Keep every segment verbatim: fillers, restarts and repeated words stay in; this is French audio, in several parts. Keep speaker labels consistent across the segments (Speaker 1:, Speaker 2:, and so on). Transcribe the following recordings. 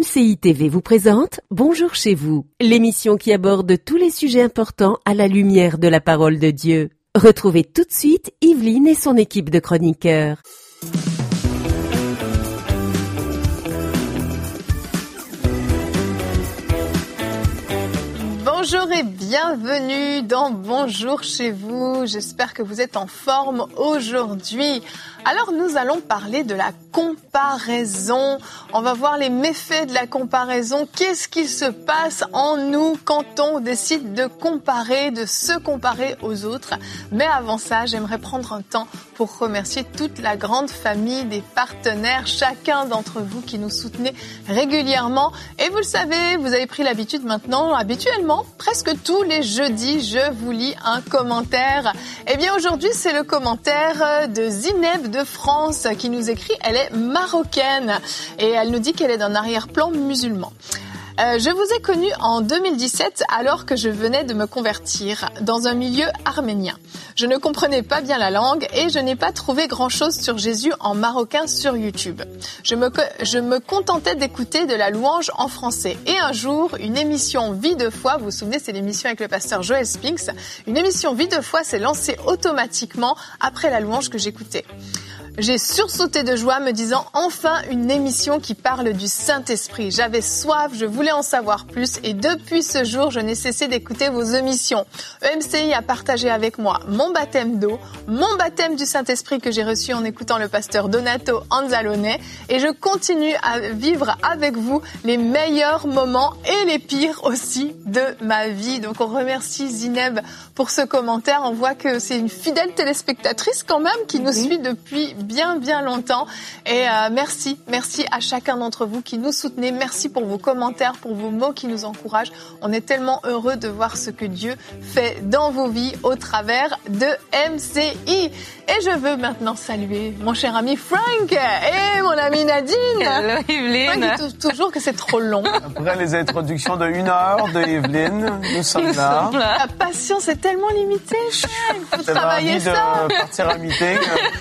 Speaker 1: C I T V vous présente Bonjour chez vous, l'émission qui aborde tous les sujets importants à la lumière de la parole de Dieu. Retrouvez tout de suite Yveline et son équipe de chroniqueurs.
Speaker 2: Bonjour et bienvenue dans Bonjour chez vous. J'espère que vous êtes en forme aujourd'hui. Alors nous allons parler de la comparaison. On va voir les méfaits de la comparaison. Qu'est-ce qui se passe en nous quand on décide de comparer, de se comparer aux autres? Mais avant ça, j'aimerais prendre un temps pour remercier toute la grande famille des partenaires, chacun d'entre vous qui nous soutenez régulièrement. Et vous le savez, vous avez pris l'habitude maintenant, habituellement, presque tous les jeudis, je vous lis un commentaire. Eh bien aujourd'hui, c'est le commentaire de Zineb de France qui nous écrit. Elle est marocaine et elle nous dit qu'elle est d'un arrière-plan musulman. Euh, je vous ai connu en deux mille dix-sept alors que je venais de me convertir dans un milieu arménien. Je ne comprenais pas bien la langue et je n'ai pas trouvé grand-chose sur Jésus en marocain sur YouTube. Je me, je me contentais d'écouter de la louange en français. Et un jour, une émission Vie de foi, vous vous souvenez, c'est l'émission avec le pasteur Joel Spinks, une émission Vie de foi s'est lancée automatiquement après la louange que j'écoutais. J'ai sursauté de joie me disant enfin une émission qui parle du Saint-Esprit. J'avais soif, je voulais en savoir plus et depuis ce jour, je n'ai cessé d'écouter vos émissions. E M C I a partagé avec moi mon baptême d'eau, mon baptême du Saint-Esprit que j'ai reçu en écoutant le pasteur Donato Anzalone et je continue à vivre avec vous les meilleurs moments et les pires aussi de ma vie. Donc on remercie Zineb pour ce commentaire. On voit que c'est une fidèle téléspectatrice quand même qui nous suit depuis bien, bien longtemps. Et euh, merci, merci à chacun d'entre vous qui nous soutenez. Merci pour vos commentaires, pour vos mots qui nous encouragent. On est tellement heureux de voir ce que Dieu fait dans vos vies au travers de M C I. Et je veux maintenant saluer mon cher ami Frank et mon amie Nadine.
Speaker 3: Hello Yveline.
Speaker 2: Frank dit toujours que c'est trop long.
Speaker 4: Après les introductions de une heure de Yveline, nous sommes là.
Speaker 2: La patience est tellement limitée, Frank. Il faut travailler ça.
Speaker 4: Envie de partir à meeting.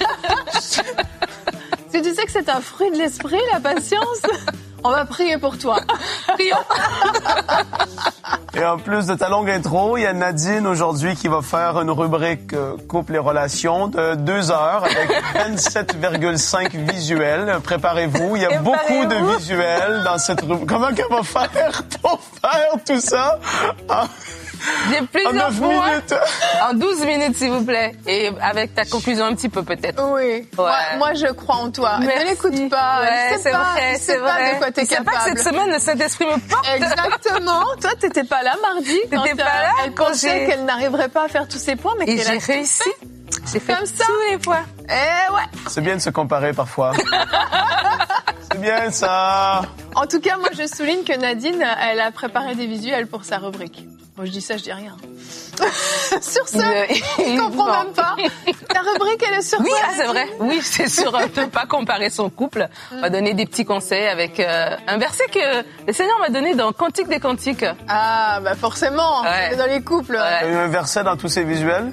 Speaker 2: Est-ce que tu sais que c'est un fruit de l'esprit, la patience? On va prier pour toi. Prions.
Speaker 4: Et en plus de ta longue intro, il y a Nadine aujourd'hui qui va faire une rubrique euh, couple et relations de deux heures avec vingt-sept virgule cinq visuels. Préparez-vous, il y a beaucoup de visuels dans cette rubrique. Comment qu'elle va faire pour faire tout ça? Ah.
Speaker 3: J'ai plusieurs fois.
Speaker 4: Minutes.
Speaker 3: En douze minutes, s'il vous plaît. Et avec ta conclusion un petit peu, peut-être.
Speaker 2: Oui.
Speaker 3: Ouais.
Speaker 2: Moi, moi, je crois en toi.
Speaker 3: Merci.
Speaker 2: Ne l'écoute pas.
Speaker 3: Ouais, c'est
Speaker 2: pas,
Speaker 3: vrai, c'est
Speaker 2: pas
Speaker 3: vrai.
Speaker 2: de quoi t'es capable.
Speaker 3: C'est pas que cette semaine, le Saint-Esprit me porte.
Speaker 2: Exactement. Toi, t'étais pas là mardi.
Speaker 3: T'étais pas là.
Speaker 2: Elle pensait qu'elle n'arriverait pas à faire tous ses points, mais
Speaker 3: Et
Speaker 2: qu'elle
Speaker 3: j'ai
Speaker 2: a
Speaker 3: réussi. J'ai fait
Speaker 2: comme ça.
Speaker 3: tous les points.
Speaker 2: Eh ouais.
Speaker 4: C'est bien de se comparer parfois. C'est bien ça.
Speaker 2: En tout cas, moi, je souligne que Nadine, elle a préparé des visuels pour sa rubrique. Moi, je dis ça, je dis rien. Sur ce, je comprends même pas. Ta rubrique, elle est sur
Speaker 3: Oui,
Speaker 2: quoi,
Speaker 3: ah, c'est vrai. Oui, c'est sur euh, ne pas comparer son couple. On va donner des petits conseils avec euh, un verset que le Seigneur m'a donné dans Cantique des Cantiques.
Speaker 2: Ah, bah forcément,
Speaker 3: Ouais.
Speaker 2: c'est dans les couples.
Speaker 3: Ouais.
Speaker 4: Il y a eu un verset dans tous ces visuels.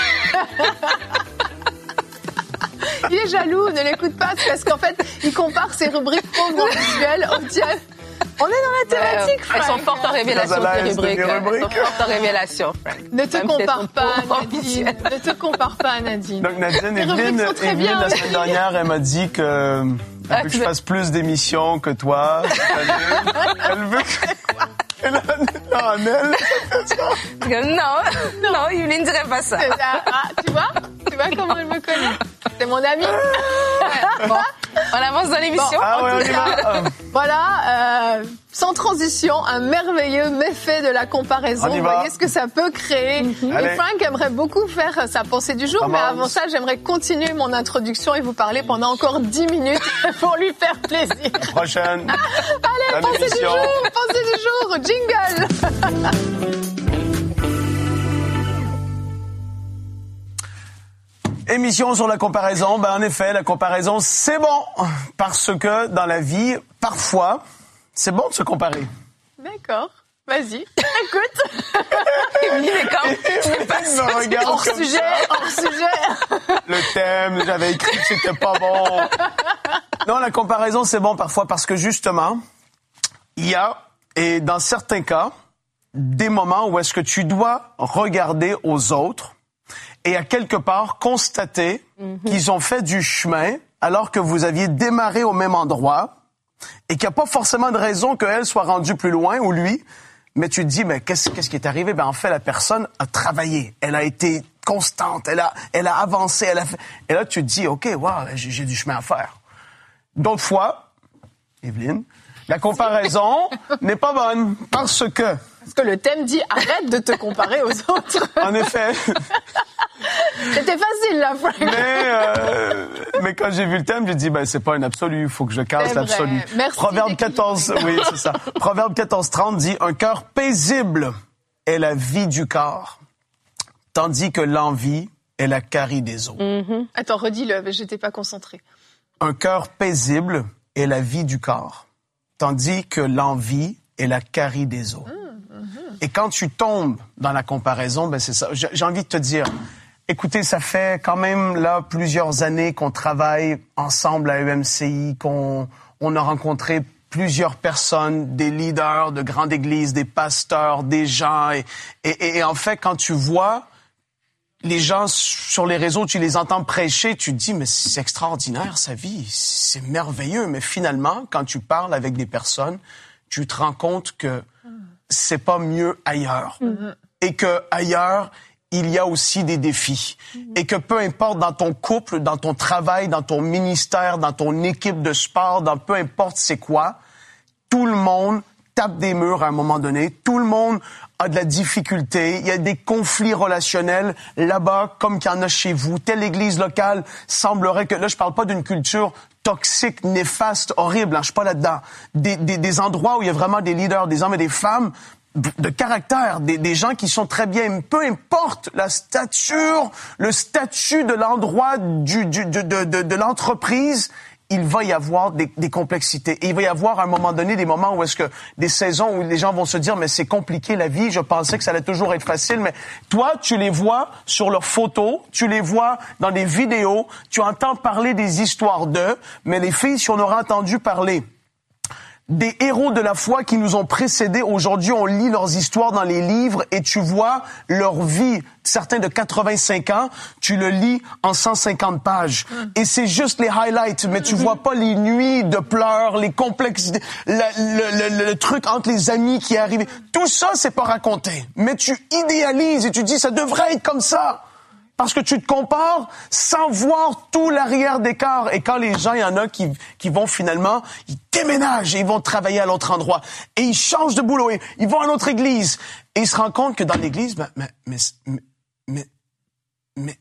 Speaker 2: Il est jaloux, ne l'écoute pas, c'est parce qu'en fait, il compare ses rubriques pauvres visuelles aux tiennes. On est dans la thématique,
Speaker 3: Elles
Speaker 2: Frank.
Speaker 3: sont fortes en révélation,
Speaker 4: Dans la
Speaker 3: tes
Speaker 4: liste de
Speaker 3: rubriques.
Speaker 4: mes
Speaker 3: Elles sont
Speaker 4: rubriques.
Speaker 3: fortes en révélation, Frank.
Speaker 2: Ne te
Speaker 3: Même
Speaker 2: compare
Speaker 3: peut-être
Speaker 2: pas
Speaker 3: un
Speaker 2: à
Speaker 3: peu
Speaker 2: Nadine.
Speaker 3: ambitieux.
Speaker 2: Ne te compare pas à Nadine.
Speaker 4: Donc Nadine,
Speaker 2: Les rubriques
Speaker 4: Evelyne,
Speaker 2: sont très
Speaker 4: Evelyne,
Speaker 2: bien,
Speaker 4: la semaine
Speaker 2: oui.
Speaker 4: dernière, elle m'a dit que elle
Speaker 3: Ah,
Speaker 4: veut que
Speaker 3: tu
Speaker 4: je
Speaker 3: veux-
Speaker 4: fasse plus d'émissions que toi. Elle veut que... Elle a en elle.
Speaker 3: Non, non, Yveline ne dirait pas ça.
Speaker 2: C'est ça. Ah, tu vois? Tu vois comment elle me connaît? C'est mon amie. Ouais. Bon.
Speaker 3: On avance dans l'émission.
Speaker 4: Ah ouais, on y va.
Speaker 2: Voilà, euh, sans transition, un merveilleux méfait de la comparaison.
Speaker 4: On y
Speaker 2: Vous
Speaker 4: va.
Speaker 2: voyez ce que ça peut créer.
Speaker 4: Allez.
Speaker 2: Et Frank aimerait beaucoup faire sa pensée du jour,
Speaker 4: Commence.
Speaker 2: mais avant ça, j'aimerais continuer mon introduction et vous parler pendant encore dix minutes pour lui faire plaisir.
Speaker 4: Prochaine.
Speaker 2: Allez,
Speaker 4: Bonne
Speaker 2: pensée du
Speaker 4: émission.
Speaker 2: jour, pensée du jour, jingle.
Speaker 4: Émission sur la comparaison. Ben, en effet, la comparaison, c'est bon. Parce que dans la vie, parfois, c'est bon de se comparer.
Speaker 2: D'accord. Vas-y, écoute.
Speaker 3: Il est quand même-
Speaker 4: Il me regarde
Speaker 2: Hors
Speaker 4: comme
Speaker 2: sujet,
Speaker 4: ça.
Speaker 2: hors sujet.
Speaker 4: Le thème, j'avais écrit que c'était pas bon. Non, la comparaison, c'est bon parfois parce que justement, il y a, et dans certains cas, des moments où est-ce que tu dois regarder aux autres et à quelque part constater mm-hmm. qu'ils ont fait du chemin alors que vous aviez démarré au même endroit et qu'il n'y a pas forcément de raison qu'elle soit rendue plus loin ou lui, mais tu te dis, mais qu'est-ce, qu'est-ce qui est arrivé? Ben, en fait, la personne a travaillé, elle a été constante, elle a, elle a avancé, elle a fait... Et là, tu te dis, OK, wow, j'ai, j'ai du chemin à faire. D'autres fois, Evelyne, la comparaison n'est pas bonne parce que...
Speaker 2: Parce que le thème dit, arrête de te comparer aux autres.
Speaker 4: En effet.
Speaker 2: C'était facile, là, Frank.
Speaker 4: Mais, euh, mais quand j'ai vu le thème, j'ai dit, ben, c'est pas un absolu, il faut que je casse
Speaker 2: c'est
Speaker 4: l'absolu.
Speaker 2: Vrai. Merci.
Speaker 4: Proverbe quatorze, oui, c'est ça. Proverbe quatorze trente dit, un cœur paisible est la vie du corps, tandis que l'envie est la carie des os.
Speaker 2: Mm-hmm. Attends, redis-le, j'étais pas concentrée.
Speaker 4: Un cœur paisible est la vie du corps, tandis que l'envie est la carie des os. Mm. Et quand tu tombes dans la comparaison, ben c'est ça. J'ai envie de te dire, écoutez, ça fait quand même là plusieurs années qu'on travaille ensemble à E M C I, qu'on on a rencontré plusieurs personnes, des leaders de grandes églises, des pasteurs, des gens. Et, et, et en fait, quand tu vois les gens sur les réseaux, tu les entends prêcher, tu te dis, mais c'est extraordinaire sa vie, c'est merveilleux. Mais finalement, quand tu parles avec des personnes, tu te rends compte que c'est pas mieux ailleurs. Mm-hmm. Et que ailleurs, il y a aussi des défis. Mm-hmm. Et que peu importe dans ton couple, dans ton travail, dans ton ministère, dans ton équipe de sport, dans peu importe c'est quoi, tout le monde tape des murs à un moment donné. Tout le monde a de la difficulté. Il y a des conflits relationnels là-bas, comme qu'il y en a chez vous. Telle église locale semblerait que... Là, je parle pas d'une culture toxique, néfaste, horrible. Hein, je suis pas là-dedans. Des, des, des endroits où il y a vraiment des leaders, des hommes et des femmes de caractère, des, des gens qui sont très bien. Peu importe la stature, le statut de l'endroit, du, du, de, de, de, de l'entreprise, il va y avoir des, des complexités. Et il va y avoir à un moment donné des moments où est-ce que des saisons où les gens vont se dire, mais c'est compliqué la vie, je pensais que ça allait toujours être facile. Mais toi, tu les vois sur leurs photos, tu les vois dans des vidéos, tu entends parler des histoires d'eux, mais les filles, si on aura entendu parler des héros de la foi qui nous ont précédés, aujourd'hui, on lit leurs histoires dans les livres et tu vois leur vie, certains de quatre-vingt-cinq ans, tu le lis en cent cinquante pages. Mm. Et c'est juste les highlights, mais tu mm-hmm. vois pas les nuits de pleurs, les complexités, la, le, le, le truc entre les amis qui est arrivé. Tout ça, c'est pas raconté. Mais tu idéalises et tu dis, ça devrait être comme ça. Parce que tu te compares sans voir tout l'arrière d'écart. Et quand les gens, il y en a qui, qui vont finalement, ils déménagent et ils vont travailler à l'autre endroit. Et ils changent de boulot et ils vont à l'autre église. Et ils se rendent compte que dans l'église, ben, mais, mais, mais, mais,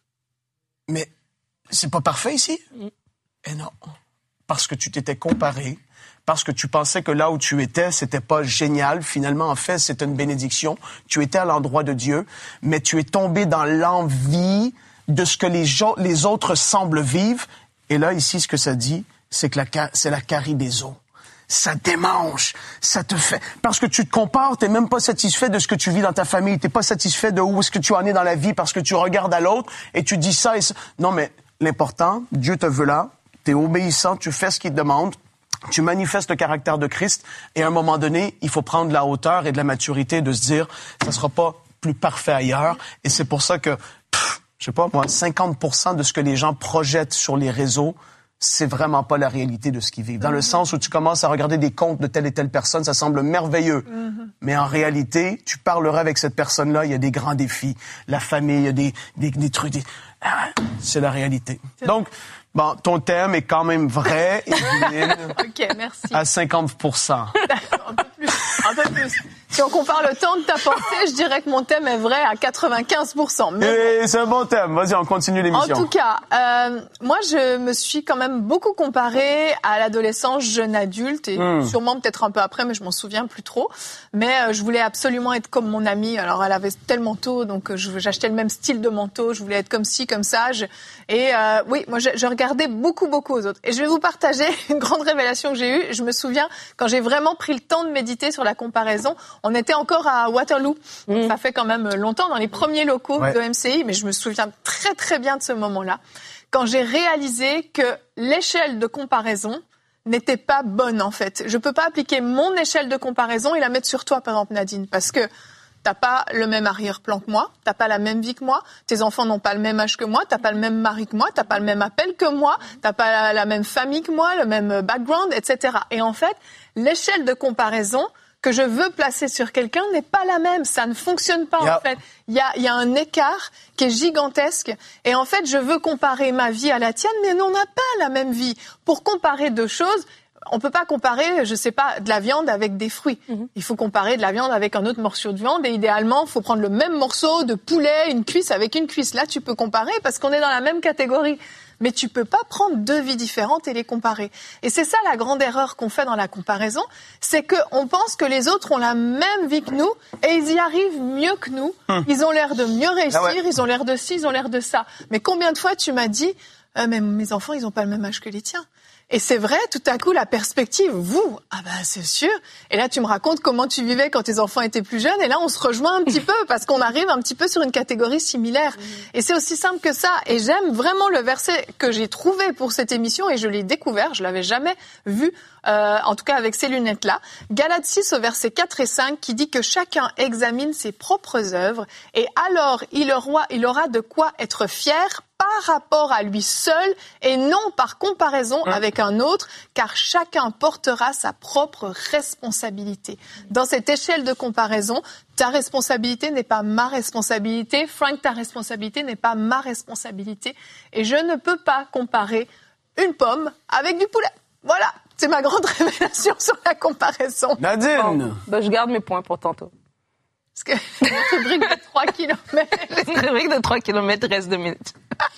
Speaker 4: mais, c'est pas parfait ici? Et non. Parce que tu t'étais comparé. Parce que tu pensais que là où tu étais, c'était pas génial. Finalement, en fait, c'est une bénédiction. Tu étais à l'endroit de Dieu, mais tu es tombé dans l'envie de ce que les, gens, les autres semblent vivre. Et là, ici, ce que ça dit, c'est que la, c'est la carie des os. Ça démange, ça te fait... Parce que tu te compares, t'es même pas satisfait de ce que tu vis dans ta famille. T'es pas satisfait de où est-ce que tu en es dans la vie parce que tu regardes à l'autre et tu dis ça et ça. Non, mais l'important, Dieu te veut là. T'es obéissant, tu fais ce qu'il te demande. Tu manifestes le caractère de Christ et à un moment donné, il faut prendre de la hauteur et de la maturité de se dire, ça sera pas plus parfait ailleurs. Et c'est pour ça que, pff, je sais pas moi, cinquante pour cent de ce que les gens projettent sur les réseaux, c'est vraiment pas la réalité de ce qu'ils vivent. Dans le sens où tu commences à regarder des comptes de telle et telle personne, ça semble merveilleux. Mm-hmm. Mais en réalité, tu parleras avec cette personne-là, il y a des grands défis. La famille, il y a des, des, des trucs. Des... Ah, c'est la réalité. C'est Donc, bon, ton thème est quand même vrai, Evelyne.
Speaker 2: OK, merci.
Speaker 4: À cinquante pour cent.
Speaker 2: un peu plus, un peu plus. Si on compare le temps de ta pensée, je dirais que mon thème est vrai à quatre-vingt-quinze pour cent. Mais
Speaker 4: Et c'est un bon thème. Vas-y, on continue l'émission.
Speaker 2: En tout cas, euh, moi, je me suis quand même beaucoup comparée à l'adolescence, jeune adulte, et mm. sûrement peut-être un peu après, mais je m'en souviens plus trop. Mais euh, je voulais absolument être comme mon amie. Alors, elle avait tel manteau, donc je, j'achetais le même style de manteau. Je voulais être comme ci, comme ça. Je, et euh, oui, moi, je, je regardais beaucoup, beaucoup aux autres. Et je vais vous partager une grande révélation que j'ai eue. Je me souviens, quand j'ai vraiment pris le temps de méditer sur la comparaison, on était encore à Waterloo. Mmh. Ça fait quand même longtemps, dans les premiers locaux ouais. de M C I, mais je me souviens très très bien de ce moment-là, quand j'ai réalisé que l'échelle de comparaison n'était pas bonne en fait. Je peux pas appliquer mon échelle de comparaison et la mettre sur toi, par exemple Nadine, parce que t'as pas le même arrière-plan que moi, t'as pas la même vie que moi, tes enfants n'ont pas le même âge que moi, t'as pas le même mari que moi, t'as pas le même appel que moi, t'as pas la, la même famille que moi, le même background, et cetera. Et en fait, l'échelle de comparaison que je veux placer sur quelqu'un n'est pas la même. Ça ne fonctionne pas, yep. en fait. Il y a, il y a un écart qui est gigantesque. Et en fait, je veux comparer ma vie à la tienne, mais nous, on n'a pas la même vie. Pour comparer deux choses, on peut pas comparer, je sais pas, de la viande avec des fruits. Mm-hmm. Il faut comparer de la viande avec un autre morceau de viande. Et idéalement, il faut prendre le même morceau de poulet, une cuisse avec une cuisse. Là, tu peux comparer parce qu'on est dans la même catégorie. Mais tu peux pas prendre deux vies différentes et les comparer. Et c'est ça la grande erreur qu'on fait dans la comparaison, c'est que on pense que les autres ont la même vie que nous et ils y arrivent mieux que nous. Hum. Ils ont l'air de mieux réussir, ah ouais. ils ont l'air de ci, ils ont l'air de ça. Mais combien de fois tu m'as dit euh, mais mes enfants, ils ont pas le même âge que les tiens. Et c'est vrai, tout à coup, la perspective, vous, ah bah c'est sûr. Et là, tu me racontes comment tu vivais quand tes enfants étaient plus jeunes. Et là, on se rejoint un petit peu parce qu'on arrive un petit peu sur une catégorie similaire. Mmh. Et c'est aussi simple que ça. Et j'aime vraiment le verset que j'ai trouvé pour cette émission et je l'ai découvert. Je l'avais jamais vu, euh, en tout cas avec ces lunettes-là. Galates six au verset quatre et cinq qui dit que chacun examine ses propres œuvres et alors il aura, il aura de quoi être fier par rapport à lui seul et non par comparaison mmh. avec un autre, car chacun portera sa propre responsabilité. Dans cette échelle de comparaison, ta responsabilité n'est pas ma responsabilité, Frank, ta responsabilité n'est pas ma responsabilité, et je ne peux pas comparer une pomme avec du poulet. Voilà, c'est ma grande révélation sur la comparaison.
Speaker 4: Nadine
Speaker 3: bon, ben, je garde mes points pour tantôt.
Speaker 2: Parce que une rubrique de trois kilomètres.
Speaker 3: Une rubrique de trois kilomètres reste deux minutes.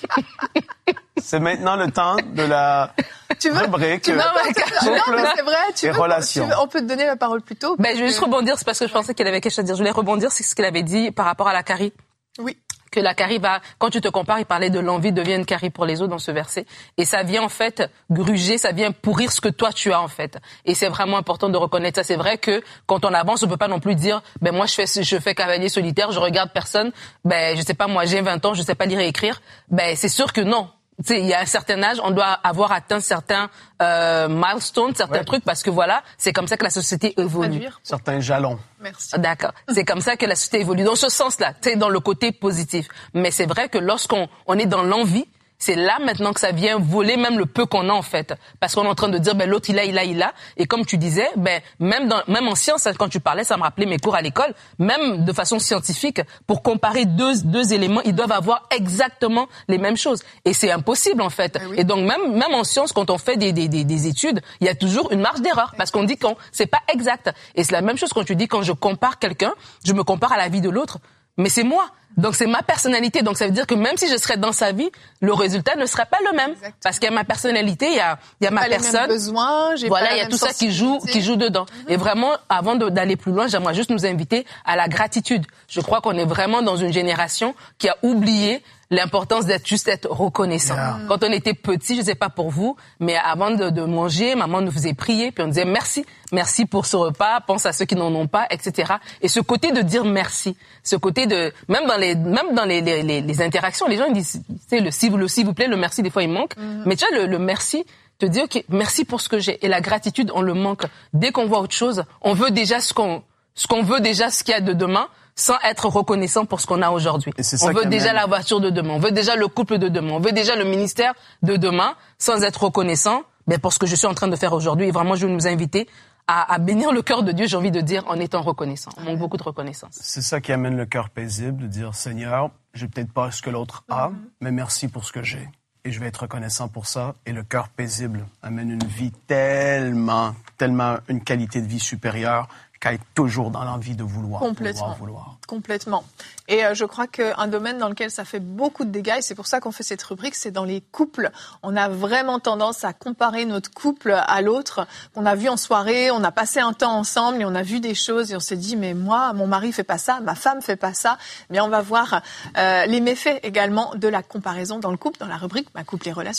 Speaker 4: C'est maintenant le temps de la
Speaker 2: tu veux,
Speaker 4: rubrique
Speaker 2: tu veux, couple non, mais c'est vrai, tu
Speaker 4: et
Speaker 2: veux,
Speaker 4: relations.
Speaker 2: Tu veux, on peut te donner la parole plus tôt.
Speaker 3: Ben, je vais juste rebondir, c'est parce que je pensais qu'il avait quelque chose à dire. Je voulais rebondir sur ce qu'il avait dit par rapport à la carie.
Speaker 2: Oui.
Speaker 3: Que la carie va, quand tu te compares, il parlait de l'envie devient une carie pour les autres dans ce verset. Et ça vient en fait gruger, ça vient pourrir ce que toi tu as en fait. Et c'est vraiment important de reconnaître ça. C'est vrai que quand on avance, on peut pas non plus dire, ben moi je fais, je fais cavalier solitaire, je regarde personne, ben je sais pas moi j'ai vingt ans, je sais pas lire et écrire. Ben c'est sûr que non. Tu sais, il y a un certain âge, on doit avoir atteint certains euh, milestones, certains ouais. trucs, parce que voilà, c'est comme ça que la société évolue.
Speaker 4: Certains jalons.
Speaker 2: Merci.
Speaker 3: D'accord. C'est comme ça que la société évolue. Dans ce sens-là, tu sais, dans le côté positif. Mais c'est vrai que lorsqu'on on est dans l'envie, c'est là maintenant que ça vient voler même le peu qu'on a en fait, parce qu'on est en train de dire ben l'autre il a il a il a et comme tu disais ben même dans même en sciences quand tu parlais ça me rappelait mes cours à l'école, même de façon scientifique pour comparer deux deux éléments ils doivent avoir exactement les mêmes choses et c'est impossible en fait. Ah oui. Et donc même même en sciences quand on fait des des des, des études il y a toujours une marge d'erreur parce qu'on dit qu'on c'est pas exact et c'est la même chose quand tu dis quand je compare quelqu'un je me compare à la vie de l'autre mais c'est moi. Donc c'est ma personnalité. Donc ça veut dire que même si je serais dans sa vie, le résultat ne serait pas le même. Exactement. Parce qu'il y a ma personnalité, il y a, il y a ma
Speaker 2: pas
Speaker 3: personne.
Speaker 2: Les mêmes besoins, j'ai
Speaker 3: voilà,
Speaker 2: pas
Speaker 3: il y a tout ça qui joue, qui joue dedans. Mm-hmm. Et vraiment, avant de, d'aller plus loin, j'aimerais juste nous inviter à la gratitude. Je crois qu'on est vraiment dans une génération qui a oublié l'importance d'être juste être reconnaissant. Yeah. Quand on était petit, je sais pas pour vous, mais avant de, de manger, maman nous faisait prier, puis on disait merci, merci pour ce repas, pense à ceux qui n'en ont pas, et cetera. Et ce côté de dire merci, ce côté de même dans les même dans les les, les, les interactions, les gens ils disent, tu sais, le s'il le s'il vous plaît, le merci des fois il manque, mm-hmm. mais tu vois le, le merci te dire ok merci pour ce que j'ai et la gratitude on le manque. Dès qu'on voit autre chose, on veut déjà ce qu'on ce qu'on veut déjà ce qu'il y a de demain. Sans être reconnaissant pour ce qu'on a aujourd'hui. On veut déjà amène. La voiture de demain, on veut déjà le couple de demain, on veut déjà le ministère de demain, sans être reconnaissant mais pour ce que je suis en train de faire aujourd'hui. Et vraiment, je veux nous inviter à, à bénir le cœur de Dieu, j'ai envie de dire, en étant reconnaissant. On manque beaucoup de reconnaissance.
Speaker 4: C'est ça qui amène le cœur paisible, de dire, Seigneur, j'ai peut-être pas ce que l'autre a, mm-hmm. mais merci pour ce que j'ai. Et je vais être reconnaissant pour ça. Et le cœur paisible amène une vie tellement, tellement une qualité de vie supérieure qu'à être toujours dans l'envie de vouloir,
Speaker 2: Complètement.
Speaker 4: vouloir, vouloir.
Speaker 2: Complètement. Et euh, je crois qu'un domaine dans lequel ça fait beaucoup de dégâts, et c'est pour ça qu'on fait cette rubrique, c'est dans les couples. On a vraiment tendance à comparer notre couple à l'autre, qu'on a vu en soirée, on a passé un temps ensemble et on a vu des choses et on s'est dit, mais moi, mon mari fait pas ça, ma femme fait pas ça. Mais on va voir euh, les méfaits également de la comparaison dans le couple, dans la rubrique « Ma couple et relations ».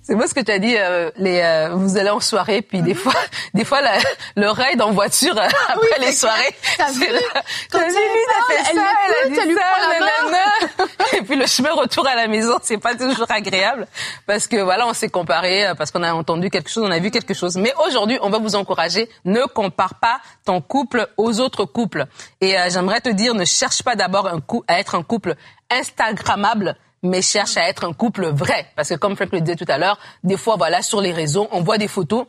Speaker 3: C'est beau ce que tu as dit. Euh, les, euh, vous allez en soirée, puis mm-hmm. des fois, des fois, la, le raid en voiture euh, après oui, les soirées.
Speaker 2: T'as vu
Speaker 3: là,
Speaker 2: quand
Speaker 3: t'as
Speaker 2: elle,
Speaker 3: vu, elle,
Speaker 2: elle,
Speaker 3: fait ça, elle,
Speaker 2: elle a dit
Speaker 3: lui
Speaker 2: ça,
Speaker 3: nanana. Et puis le chemin retour à la maison, c'est pas toujours agréable parce que voilà, on s'est comparé, parce qu'on a entendu quelque chose, on a vu quelque chose. Mais aujourd'hui, on va vous encourager. Ne compare pas ton couple aux autres couples. Et euh, j'aimerais te dire, ne cherche pas d'abord un coup à être un couple instagrammable, mais cherche à être un couple vrai. Parce que comme Frank le disait tout à l'heure, des fois, voilà, sur les réseaux, on voit des photos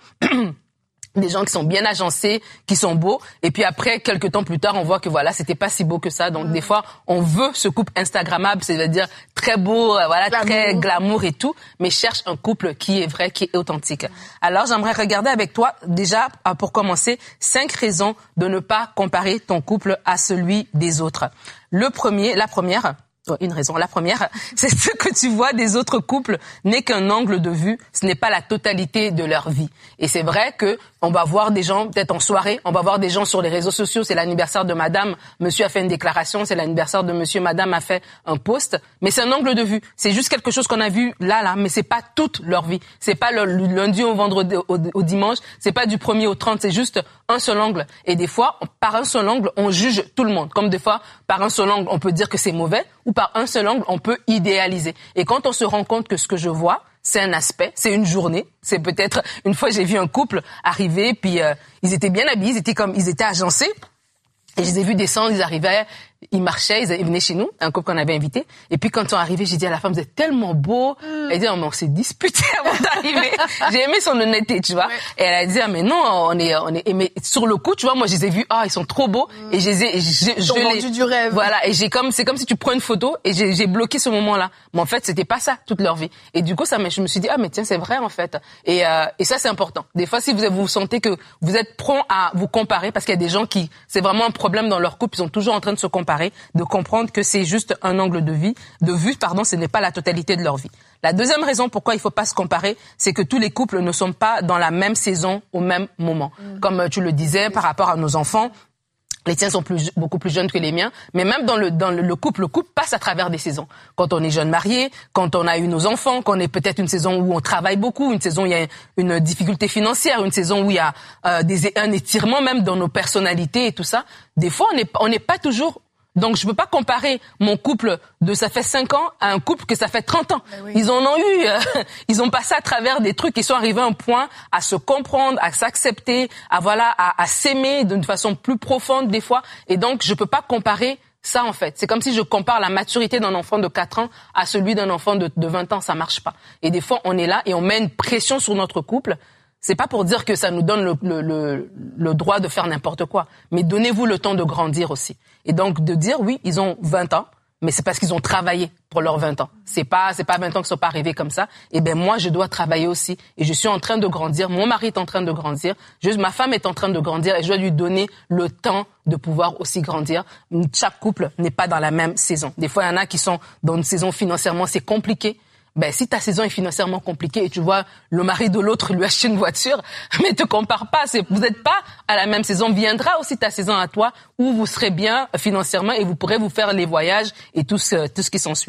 Speaker 3: des gens qui sont bien agencés, qui sont beaux, et puis après, quelques temps plus tard, on voit que voilà, c'était pas si beau que ça. Donc, mmh. des fois, on veut ce couple instagrammable, c'est-à-dire très beau, voilà, glamour. très glamour et tout, mais cherche un couple qui est vrai, qui est authentique. Mmh. Alors, j'aimerais regarder avec toi, déjà, pour commencer, cinq raisons de ne pas comparer ton couple à celui des autres. Le premier, la première... Une raison. La première, c'est ce que tu vois des autres couples n'est qu'un angle de vue, ce n'est pas la totalité de leur vie. Et c'est vrai que on va voir des gens peut-être en soirée, on va voir des gens sur les réseaux sociaux, c'est l'anniversaire de madame, monsieur a fait une déclaration, c'est l'anniversaire de monsieur, madame a fait un post, mais c'est un angle de vue. C'est juste quelque chose qu'on a vu là, là, mais c'est pas toute leur vie. C'est pas le lundi au vendredi, au, au dimanche, c'est pas du premier au trente, c'est juste un seul angle. Et des fois, par un seul angle, on juge tout le monde. Comme des fois, par un seul angle, on peut dire que c'est mauvais, ou par un seul angle, on peut idéaliser. Et quand on se rend compte que ce que je vois, c'est un aspect, c'est une journée, c'est peut-être une fois j'ai vu un couple arriver, puis euh, ils étaient bien habillés, ils étaient comme ils étaient agencés, et je les ai vus descendre, ils arrivaient, ils marchaient, ils venaient chez nous, un couple qu'on avait invité, et puis quand ils sont arrivés, j'ai dit à la femme, vous êtes tellement beaux, mm. elle dit, oh, mais on s'est disputé avant d'arriver, j'ai aimé son honnêteté, tu vois, ouais. Et elle a dit, ah, mais non, on est, on est, mais sur le coup, tu vois, moi je les ai vus, ah, ils sont trop beaux, mm. et je les ai, je,
Speaker 2: ils ont vendu du rêve.
Speaker 3: Voilà, et j'ai comme, c'est comme si tu prends une photo, et j'ai, j'ai bloqué ce moment-là, mais en fait, c'était pas ça, toute leur vie, et du coup, ça, je me suis dit, ah, mais tiens, c'est vrai, en fait, et, euh, et ça, c'est important. Des fois, si vous, vous sentez que vous êtes prompt à vous comparer, parce qu'il y a des gens qui, c'est vraiment un problème dans leur couple, ils sont toujours en train de se comparer, de comprendre que c'est juste un angle de vie, de vue, pardon, ce n'est pas la totalité de leur vie. La deuxième raison pourquoi il faut pas se comparer, c'est que tous les couples ne sont pas dans la même saison au même moment. Mmh. Comme tu le disais, par rapport à nos enfants, les tiens sont plus, beaucoup plus jeunes que les miens, mais même dans le, dans le couple, le couple passe à travers des saisons. Quand on est jeune marié, quand on a eu nos enfants, quand on est peut-être une saison où on travaille beaucoup, une saison où il y a une difficulté financière, une saison où il y a euh, des, un étirement même dans nos personnalités et tout ça. Des fois, on n'est on n'est pas toujours. Donc, je peux pas comparer mon couple de ça fait cinq ans à un couple que ça fait trente ans. Oui. Ils en ont eu, euh, ils ont passé à travers des trucs, ils sont arrivés à un point à se comprendre, à s'accepter, à voilà, à, à s'aimer d'une façon plus profonde des fois. Et donc, je peux pas comparer ça, en fait. C'est comme si je compare la maturité d'un enfant de quatre ans à celui d'un enfant de, de vingt ans. Ça marche pas. Et des fois, on est là et on met une pression sur notre couple. C'est pas pour dire que ça nous donne le, le, le, le droit de faire n'importe quoi, mais donnez-vous le temps de grandir aussi. Et donc de dire oui, ils ont vingt ans, mais c'est parce qu'ils ont travaillé pour leurs vingt ans. C'est pas c'est pas vingt ans qu'ils sont pas arrivés comme ça. Et ben moi je dois travailler aussi et je suis en train de grandir, mon mari est en train de grandir, juste ma femme est en train de grandir et je dois lui donner le temps de pouvoir aussi grandir. Chaque couple n'est pas dans la même saison. Des fois il y en a qui sont dans une saison financièrement c'est compliqué. Ben, si ta saison est financièrement compliquée et tu vois le mari de l'autre lui acheter une voiture, mais te compare pas, c'est, vous n'êtes pas à la même saison. Viendra aussi ta saison à toi où vous serez bien financièrement et vous pourrez vous faire les voyages et tout ce, tout ce qui s'ensuit.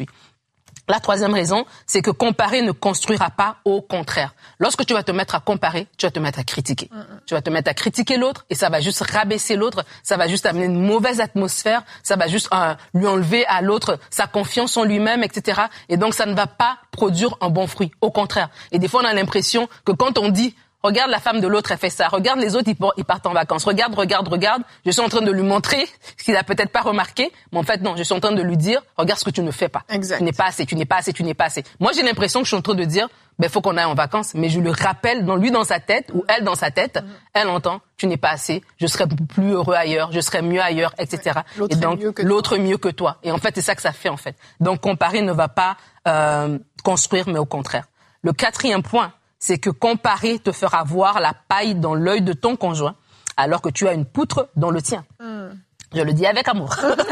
Speaker 3: La troisième raison, c'est que comparer ne construira pas, au contraire. Lorsque tu vas te mettre à comparer, tu vas te mettre à critiquer. Mm-hmm. Tu vas te mettre à critiquer l'autre et ça va juste rabaisser l'autre, ça va juste amener une mauvaise atmosphère, ça va juste euh, lui enlever à l'autre sa confiance en lui-même, et cetera. Et donc, ça ne va pas produire un bon fruit, au contraire. Et des fois, on a l'impression que quand on dit regarde la femme de l'autre, elle fait ça. Regarde les autres, ils partent en vacances. Regarde, regarde, regarde. Je suis en train de lui montrer ce qu'il a peut-être pas remarqué. Mais en fait, non, je suis en train de lui dire, regarde ce que tu ne fais pas.
Speaker 2: Exact.
Speaker 3: Tu n'es pas assez, tu n'es pas assez, tu n'es pas assez. Moi, j'ai l'impression que je suis en train de dire, ben, faut qu'on aille en vacances. Mais je lui rappelle, dans lui dans sa tête, ou elle dans sa tête, mm-hmm. elle entend, tu n'es pas assez, je serais plus heureux ailleurs, je serais mieux ailleurs, et cetera.
Speaker 2: Ouais. L'autre
Speaker 3: et donc,
Speaker 2: mieux que
Speaker 3: l'autre
Speaker 2: toi.
Speaker 3: mieux que toi. Et en fait, c'est ça que ça fait, en fait. Donc, comparer ne va pas, euh, construire, mais au contraire. Le quatrième point, c'est que comparer te fera voir la paille dans l'œil de ton conjoint, alors que tu as une poutre dans le tien. Mm. Je le dis avec amour.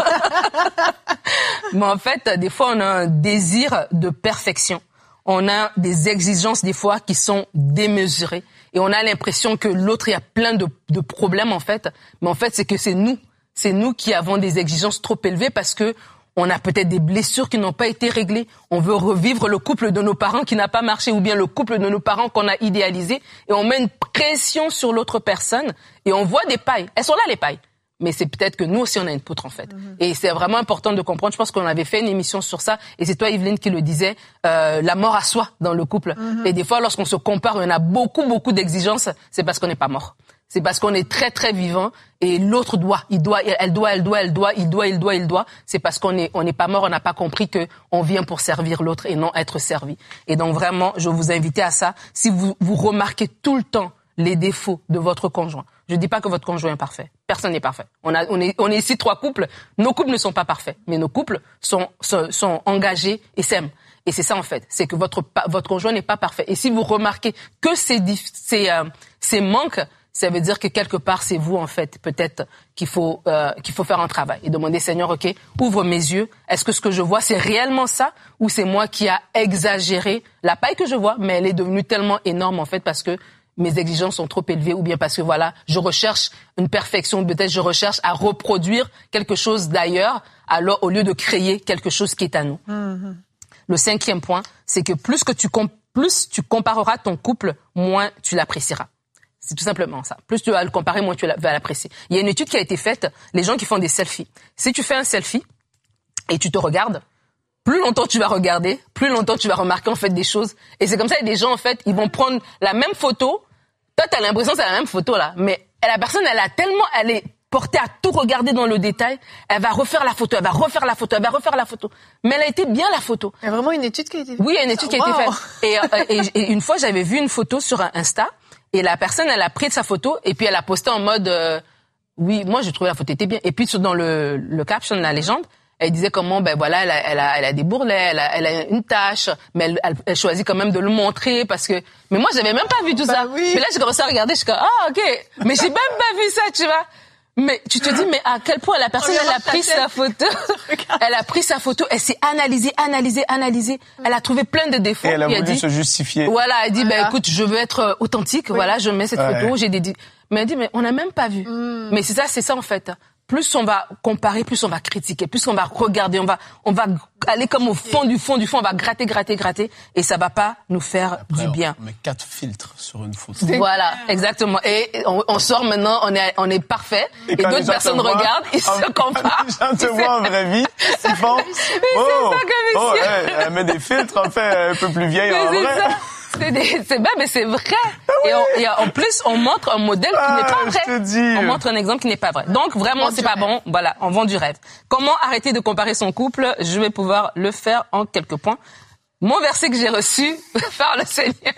Speaker 3: Mais en fait, des fois, on a un désir de perfection. On a des exigences, des fois, qui sont démesurées. Et on a l'impression que l'autre, il y a plein de, de problèmes, en fait. Mais en fait, c'est que c'est nous. C'est nous qui avons des exigences trop élevées parce que on a peut-être des blessures qui n'ont pas été réglées. On veut revivre le couple de nos parents qui n'a pas marché ou bien le couple de nos parents qu'on a idéalisé et on met une pression sur l'autre personne et on voit des pailles. Elles sont là, les pailles. Mais c'est peut-être que nous aussi, on a une poutre, en fait. Mm-hmm. Et c'est vraiment important de comprendre. Je pense qu'on avait fait une émission sur ça. Et c'est toi, Yveline, qui le disais, euh, la mort à soi dans le couple. Mm-hmm. Et des fois, lorsqu'on se compare, on a beaucoup, beaucoup d'exigences. C'est parce qu'on n'est pas mort. C'est parce qu'on est très, très vivant. Et l'autre doit, il doit, elle doit, elle doit, elle doit, il doit, il doit, il doit. C'est parce qu'on est, on n'est pas mort, on n'a pas compris que on vient pour servir l'autre et non être servi. Et donc, vraiment, je vous invite à ça. Si vous, vous remarquez tout le temps les défauts de votre conjoint. Je dis pas que votre conjoint est parfait. Personne n'est parfait. On a, on est, on est ici trois couples. Nos couples ne sont pas parfaits, mais nos couples sont, sont, sont engagés et s'aiment. Et c'est ça en fait, c'est que votre, votre conjoint n'est pas parfait. Et si vous remarquez que ces, ces, euh, ces manques, ça veut dire que quelque part c'est vous en fait, peut-être qu'il faut, euh, qu'il faut faire un travail et demander Seigneur, ok, ouvre mes yeux. Est-ce que ce que je vois c'est réellement ça ou c'est moi qui a exagéré la paille que je vois, mais elle est devenue tellement énorme en fait parce que mes exigences sont trop élevées ou bien parce que voilà, je recherche une perfection, peut-être je recherche à reproduire quelque chose d'ailleurs, alors au lieu de créer quelque chose qui est à nous. Mm-hmm. Le cinquième point, c'est que plus que tu com- plus tu compareras ton couple, moins tu l'apprécieras. C'est tout simplement ça. Plus tu vas le comparer, moins tu vas l'apprécier. Il y a une étude qui a été faite, les gens qui font des selfies. Si tu fais un selfie et tu te regardes, plus longtemps tu vas regarder, plus longtemps tu vas remarquer en fait des choses. Et c'est comme ça, il y a des gens en fait, ils vont prendre la même photo. Toi, t'as l'impression que c'est la même photo là, mais la personne, elle a tellement, elle est portée à tout regarder dans le détail. Elle va refaire la photo, elle va refaire la photo, elle va refaire la photo. Mais elle a été bien la photo.
Speaker 2: Il y a vraiment une étude qui a été faite.
Speaker 3: Oui, il y a une étude qui a été faite. Et, et, et une fois, j'avais vu une photo sur un Insta et la personne, elle a pris sa photo et puis elle a posté en mode, euh, oui, moi j'ai trouvé la photo était bien. Et puis dans le, le caption, la légende. Elle disait comment, ben voilà, elle a, elle a, elle a des bourrelets, elle a, elle a une tache, mais elle, elle, elle choisit quand même de le montrer parce que, mais moi j'avais même pas vu tout
Speaker 2: bah
Speaker 3: ça.
Speaker 2: Oui.
Speaker 3: Mais là j'ai commencé à regarder, je suis comme, ah ok, mais j'ai même pas vu ça, tu vois. Mais tu te dis, mais à quel point la personne, elle a pris sa photo, elle a pris sa photo, elle s'est analysée, analysée, analysée, elle a trouvé plein de défauts.
Speaker 4: Et elle a voulu
Speaker 3: elle dit,
Speaker 4: se justifier.
Speaker 3: Voilà, elle dit,
Speaker 2: voilà.
Speaker 3: ben écoute, je veux être authentique, oui. Voilà, je mets cette
Speaker 4: ouais.
Speaker 3: photo, j'ai des, mais elle dit, mais on n'a même pas vu. Mm. Mais c'est ça, c'est ça en fait. Plus on va comparer, plus on va critiquer, plus on va regarder, on va, on va aller comme au fond du fond du fond, on va gratter, gratter, gratter, et ça va pas nous faire
Speaker 4: Après,
Speaker 3: du bien.
Speaker 4: On met quatre filtres sur une photo.
Speaker 3: Voilà, exactement. Et on, on sort maintenant, on est, on est parfait, et, et d'autres personnes voient, regardent, ils
Speaker 4: en,
Speaker 3: se comparent.
Speaker 4: Les gens te voient en vraie vie, ils font, oh, oh, hey, elle met des filtres, en fait, un peu plus vieille en
Speaker 3: c'est
Speaker 4: vrai.
Speaker 3: Ça. C'est, des, c'est bien, mais c'est vrai. Ah oui. et, on, et en plus, on montre un modèle qui ah, n'est pas vrai.
Speaker 4: Je te dis.
Speaker 3: On montre un exemple qui n'est pas vrai. Donc vraiment, c'est pas bon. Voilà, on vend du rêve. Comment arrêter de comparer son couple? Je vais pouvoir le faire en quelques points. Mon verset que j'ai reçu par le Seigneur.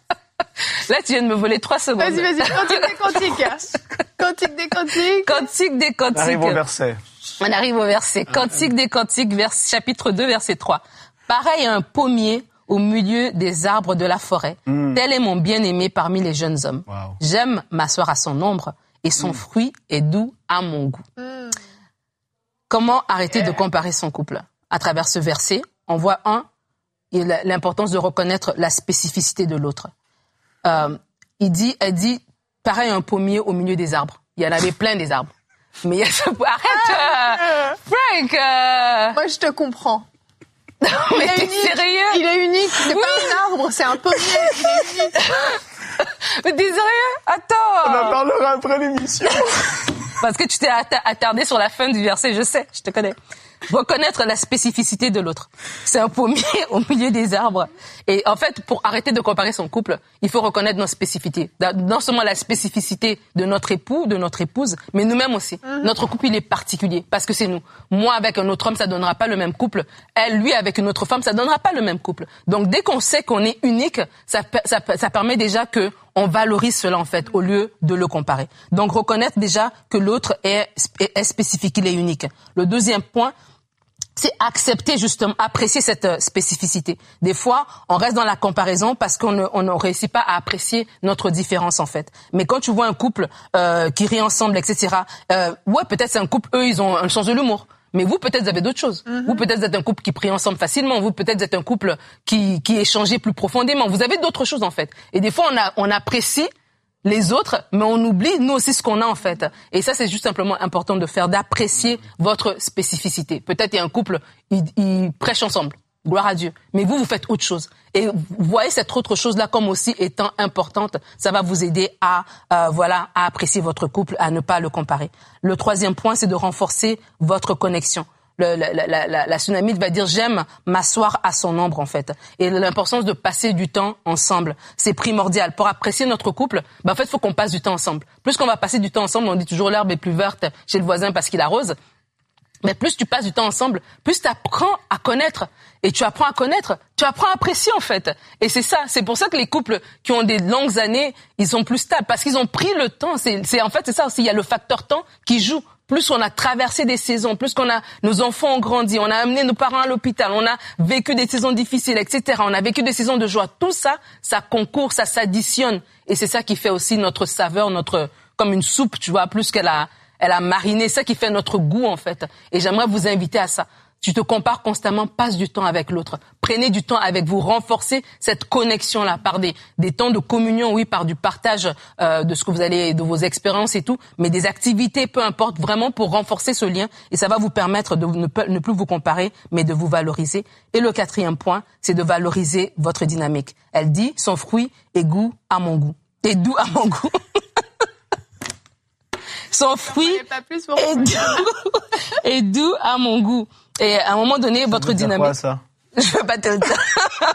Speaker 3: Là, tu viens de me voler trois secondes.
Speaker 2: Vas-y, vas-y, cantique des cantiques. Cantique des cantiques.
Speaker 3: Cantique des cantiques.
Speaker 4: On arrive au verset.
Speaker 3: On arrive au verset. Cantique des cantiques, vers, chapitre deux, verset trois. Pareil à un pommier au milieu des arbres de la forêt. Mm. Tel est mon bien-aimé parmi les jeunes hommes. Wow. J'aime m'asseoir à son ombre et son mm. fruit est doux à mon goût. Mm. Comment arrêter yeah. de comparer son couple? À travers ce verset, on voit un, l'importance de reconnaître la spécificité de l'autre. Euh, il dit, elle dit, pareil un pommier au milieu des arbres. Il y en avait plein des arbres. Mais il y a ce... Arrête, euh, Frank euh...
Speaker 2: Moi, je te comprends.
Speaker 3: Non, mais il t'es unique. Sérieux?
Speaker 2: Il est unique. C'est oui. pas un arbre, c'est un pommier. Il est unique.
Speaker 3: Mais t'es sérieux? Attends.
Speaker 4: On en parlera après l'émission.
Speaker 3: Parce que tu t'es attardé sur la fin du verset, je sais, je te connais. Reconnaître la spécificité de l'autre. C'est un pommier au milieu des arbres. Et en fait, pour arrêter de comparer son couple, il faut reconnaître nos spécificités. Non seulement la spécificité de notre époux, de notre épouse, mais nous-mêmes aussi. Mm-hmm. Notre couple, il est particulier parce que c'est nous. Moi, avec un autre homme, ça donnera pas le même couple. Elle, lui, avec une autre femme, ça donnera pas le même couple. Donc, dès qu'on sait qu'on est unique, ça, ça, ça permet déjà que on valorise cela, en fait, au lieu de le comparer. Donc, reconnaître déjà que l'autre est, est spécifique, il est unique. Le deuxième point, c'est accepter justement, apprécier cette spécificité. Des fois, on reste dans la comparaison parce qu'on ne, on ne réussit pas à apprécier notre différence en fait. Mais quand tu vois un couple euh, qui rit ensemble, et cetera. Euh, ouais, peut-être c'est un couple, eux, ils ont un sens de l'humour. Mais vous, peut-être, vous avez d'autres choses. Mm-hmm. Vous, peut-être, vous êtes un couple qui prie ensemble facilement. Vous, peut-être, vous êtes un couple qui, qui échangeait plus profondément. Vous avez d'autres choses en fait. Et des fois, on, a, on apprécie les autres, mais on oublie nous aussi ce qu'on a en fait. Et ça, c'est juste simplement important de faire, d'apprécier votre spécificité. Peut-être il y a un couple, ils, ils prêchent ensemble. Gloire à Dieu. Mais vous, vous faites autre chose. Et vous voyez cette autre chose-là comme aussi étant importante. Ça va vous aider à, euh, voilà, à apprécier votre couple, à ne pas le comparer. Le troisième point, c'est de renforcer votre connexion. Le, la, la, la, la tsunamite va dire j'aime m'asseoir à son ombre en fait. Et l'importance de passer du temps ensemble, c'est primordial. Pour apprécier notre couple, ben, en fait, il faut qu'on passe du temps ensemble. Plus qu'on va passer du temps ensemble, on dit toujours l'herbe est plus verte chez le voisin parce qu'il arrose. Mais plus tu passes du temps ensemble, plus tu apprends à connaître. Et tu apprends à connaître, tu apprends à apprécier en fait. Et c'est ça, c'est pour ça que les couples qui ont des longues années, ils sont plus stables. Parce qu'ils ont pris le temps. C'est, c'est En fait, c'est ça aussi, il y a le facteur temps qui joue. Plus on a traversé des saisons, plus qu'on a, nos enfants ont grandi, on a amené nos parents à l'hôpital, on a vécu des saisons difficiles, et cetera. On a vécu des saisons de joie. Tout ça, ça concourt, ça s'additionne. Et c'est ça qui fait aussi notre saveur, notre, comme une soupe, tu vois, plus qu'elle a, elle a mariné, c'est ça qui fait notre goût en fait. Et j'aimerais vous inviter à ça. Tu te compares constamment, passe du temps avec l'autre. Prenez du temps avec vous, renforcez cette connexion-là par des, des temps de communion, oui, par du partage euh, de ce que vous allez, de vos expériences et tout, mais des activités, peu importe, vraiment pour renforcer ce lien. Et ça va vous permettre de ne, ne plus vous comparer, mais de vous valoriser. Et le quatrième point, c'est de valoriser votre dynamique. Elle dit, son fruit est goût à mon goût. Et doux à mon goût. Son fruit est doux, est doux à mon goût. Et à un moment donné, ça votre dynamique.
Speaker 4: Quoi, ça?
Speaker 3: Je veux pas te le dire.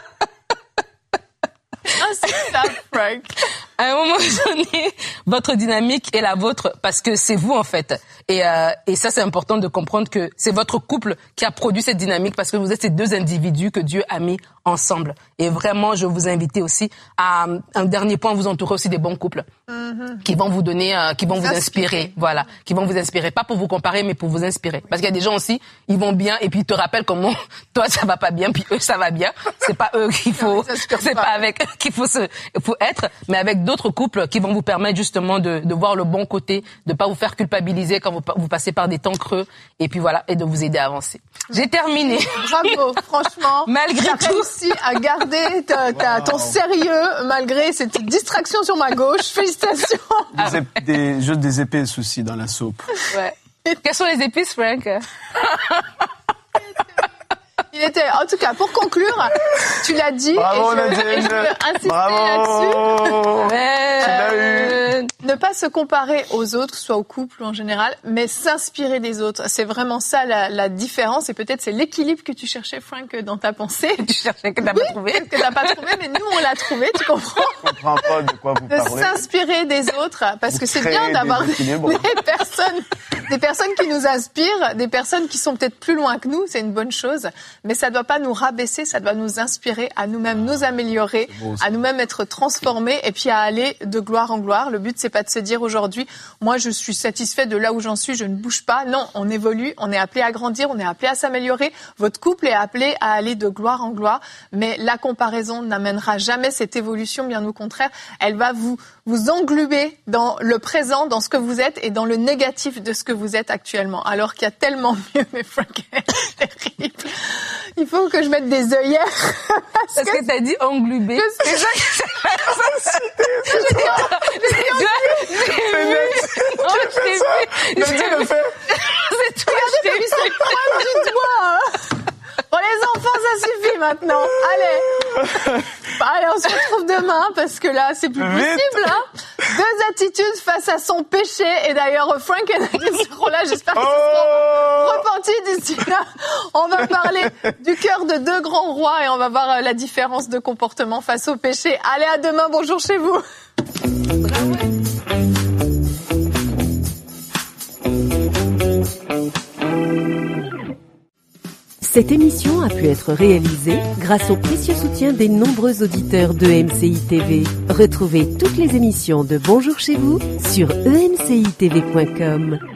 Speaker 2: Ah, c'est ça, Frank.
Speaker 3: À un moment donné, votre dynamique est la vôtre parce que c'est vous en fait. Et, euh, et ça, c'est important de comprendre que c'est votre couple qui a produit cette dynamique parce que vous êtes ces deux individus que Dieu a mis ensemble. Et vraiment, je vous invite aussi à un dernier point, vous entourer aussi des bons couples mm-hmm. qui vont vous donner, euh, qui vont vous inspirer, voilà, qui vont vous inspirer, pas pour vous comparer, mais pour vous inspirer. Parce qu'il y a des gens aussi, ils vont bien et puis ils te rappellent comment toi ça va pas bien, puis eux ça va bien. C'est pas eux qu'il faut, c'est pas avec eux qu'il faut se, faut être, mais avec d'autres couples qui vont vous permettre justement de, de voir le bon côté, de pas vous faire culpabiliser quand vous, vous passez par des temps creux, et puis voilà, et de vous aider à avancer. J'ai terminé.
Speaker 2: Bravo, franchement.
Speaker 3: Malgré
Speaker 2: t'as
Speaker 3: tout.
Speaker 2: réussi à garder ta, ta, ton sérieux malgré cette distraction sur ma gauche. Félicitations.
Speaker 4: Des, ép- des, juste des épices aussi dans la soupe.
Speaker 3: Ouais. Quelles sont les épices, Frank?
Speaker 2: Il était, en tout cas, pour conclure, tu l'as dit,
Speaker 4: Bravo,
Speaker 2: et, je,
Speaker 4: Nadine.
Speaker 2: et je veux insister
Speaker 4: Bravo.
Speaker 2: là-dessus.
Speaker 3: Ouais.
Speaker 4: Tu l'as eu.
Speaker 2: Ne pas se comparer aux autres, soit au couple ou en général, mais s'inspirer des autres. C'est vraiment ça la, la différence, et peut-être c'est l'équilibre que tu cherchais, Frank, dans ta pensée.
Speaker 3: Tu cherchais que t'as
Speaker 2: Oui,
Speaker 3: pas trouvé.
Speaker 2: que t'as pas trouvé, mais nous on l'a trouvé, tu comprends?
Speaker 4: Je comprends pas de quoi vous
Speaker 2: De
Speaker 4: parlez.
Speaker 2: s'inspirer des autres, parce
Speaker 4: Vous
Speaker 2: que c'est
Speaker 4: créez
Speaker 2: bien
Speaker 4: des
Speaker 2: d'avoir des,
Speaker 4: équilibres.
Speaker 2: des personnes, des personnes qui nous inspirent, des personnes qui sont peut-être plus loin que nous, c'est une bonne chose, mais ça doit pas nous rabaisser, ça doit nous inspirer à nous-mêmes nous améliorer,
Speaker 4: beau, ça.
Speaker 2: à nous-mêmes être transformés et puis à aller de gloire en gloire. Le but, c'est pas de se dire aujourd'hui, moi je suis satisfait de là où j'en suis, je ne bouge pas. Non, on évolue, on est appelé à grandir, on est appelé à s'améliorer. Votre couple est appelé à aller de gloire en gloire, mais la comparaison n'amènera jamais cette évolution, bien au contraire. Elle va vous, vous engluber dans le présent, dans ce que vous êtes et dans le négatif de ce que vous êtes actuellement. Alors qu'il y a tellement mieux, mais Frank, c'est terrible. Il faut que je mette des œillères. Parce,
Speaker 3: Parce que, que t'as dit englubé.
Speaker 2: C'est ça que c'est. J'ai dit, j'ai dit,
Speaker 3: Oh, je t'ai vu.
Speaker 4: Nadine le fait.
Speaker 3: C'est toi, je t'ai
Speaker 2: il se pointe du doigt. Hein. Bon, les enfants, ça suffit maintenant. Allez. Allez, on se retrouve demain parce que là, c'est plus
Speaker 4: Vite.
Speaker 2: possible. Hein. Deux attitudes face à son péché. Et d'ailleurs, Frank et Nadine seront là. J'espère qu'ils
Speaker 4: Oh.
Speaker 2: seront repentis d'ici là. On va parler du cœur de deux grands rois et on va voir la différence de comportement face au péché. Allez, à demain. Bonjour chez vous.
Speaker 1: Cette émission a pu être réalisée grâce au précieux soutien des nombreux auditeurs de M C I T V. Retrouvez toutes les émissions de Bonjour chez vous sur e m c i t v point com.